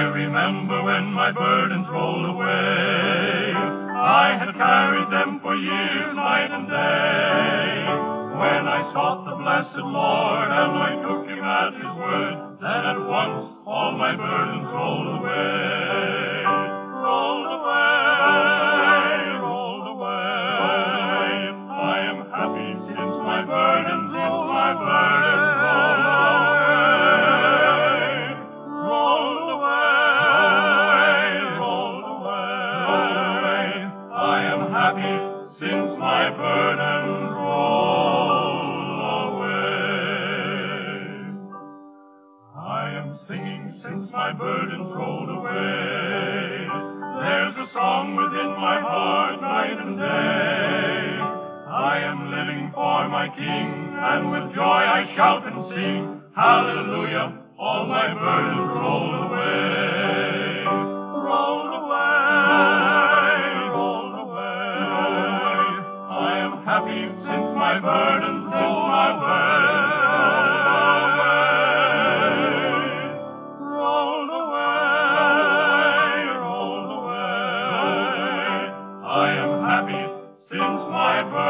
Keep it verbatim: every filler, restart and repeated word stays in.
I remember when my burdens rolled away. I had carried them for years, night and day. When I sought the blessed Lord and I took him at his word, then at once all my burdens rolled away. Rolled away, rolled away. I am happy since my burdens, since my burdens rolled away. Rolled away, rolled away. I am happy since my burdens rolled away. I am singing since my burdens rolled away. There's a song within my heart night and day. I am living for my King, and with joy I shout and sing, hallelujah, all my burdens rolled away. Rolled away, rolled away. I am happy since my burdens, since my burdens rolled away, rolled away. I am happy since my burdens